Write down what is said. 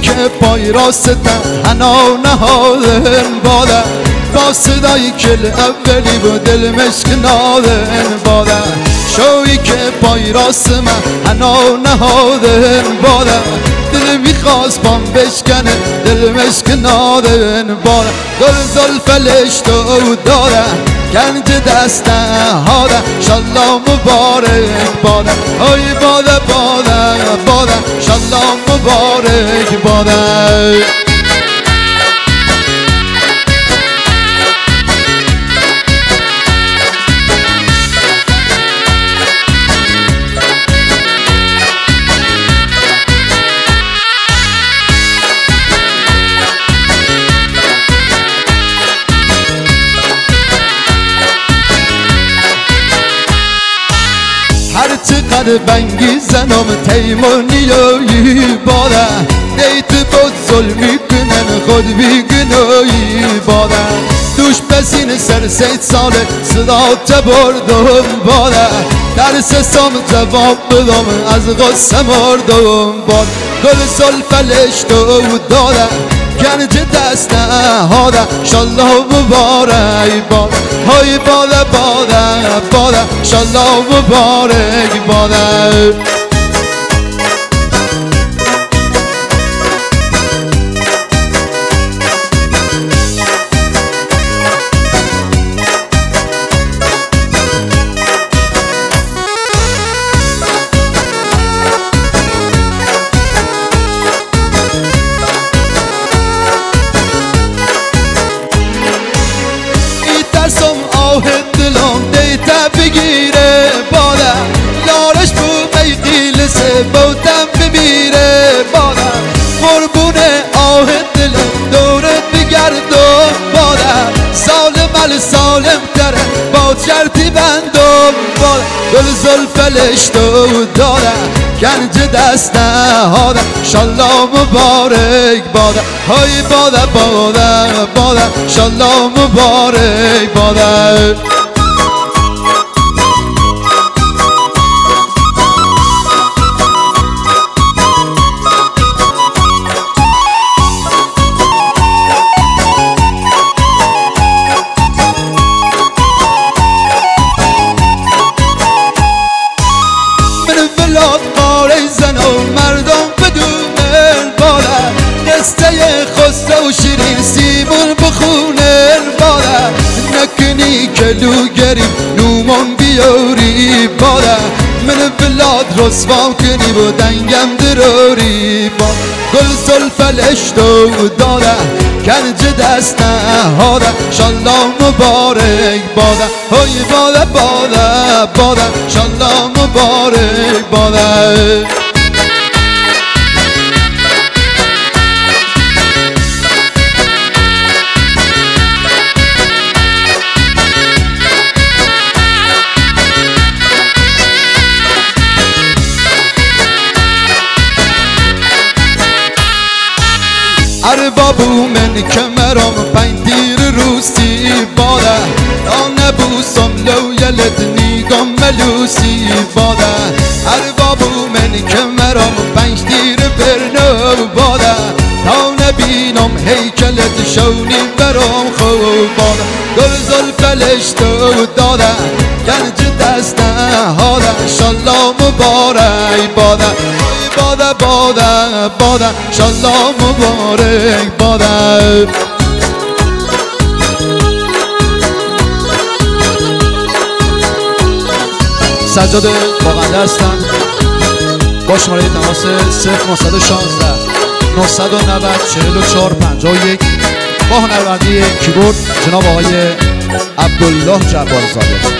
که پای راست تنها نهادن باده، با صدای کل اولی و دل مشک نادن باده، شوی که پای راست من هنا نهادن باده، دل میخواست پام بشکنه دل مشک نادن باده، گل زلفلش تو داره گنج دست هاده، شالله مبارک باده، ای باده باده باده، شالله مبارک باده. هرچقدر بنگیزنم تیمونیایی باده، دیت بود ظلمی کنن خود بیگنایی باده، دوش بسین سر 3 ساله صدا بردم باده، در سسام جواب بدم از غصه مردم باده، گل زلفلش تو داده گنج دست هاده، شالله مبارک باده، های باده باده باده، شالله مبارک باده. دلم دیتا بگیره باده، یارش بو میقیل سبوتم بمیره باده، قربونه آه دلم دورت بگردم باده، سالم سالم تره با چرتی بندم باده، گل زلفلش تو داره گنج دست هاده، شالله مبارک باده، های باده باده باده، شالله مبارک باده. مردم بدونن باده، قصه خسرو و شیرین سیمون بخونن باده، نکنی کلوگریم نومان بیاری باده، من بلاد رسوا کنی و دنگم دراری باده، گل زلفلش تو داده گنج دست هاده، شالله مبارک باده، های باده باده باده، شالله مبارک باده. اربابو من کمرم 5 تیر روسی باده، تا نبوسم لو یلد نیگم ملوسی باده، اربابو من کمرم 5 تیر برنو باده، تا نبینم هیکلت شونی برام خوب باده، گل زلفلش تو داده گنج دست هاده، شالله مبارک باده، باده باده باده، شالله مبارک باده. سجاد باقنده هستم با شماره تماس 0916 990 44 51 با هنرمندی کیبورد جناب آقای عبدالله جبارزاده.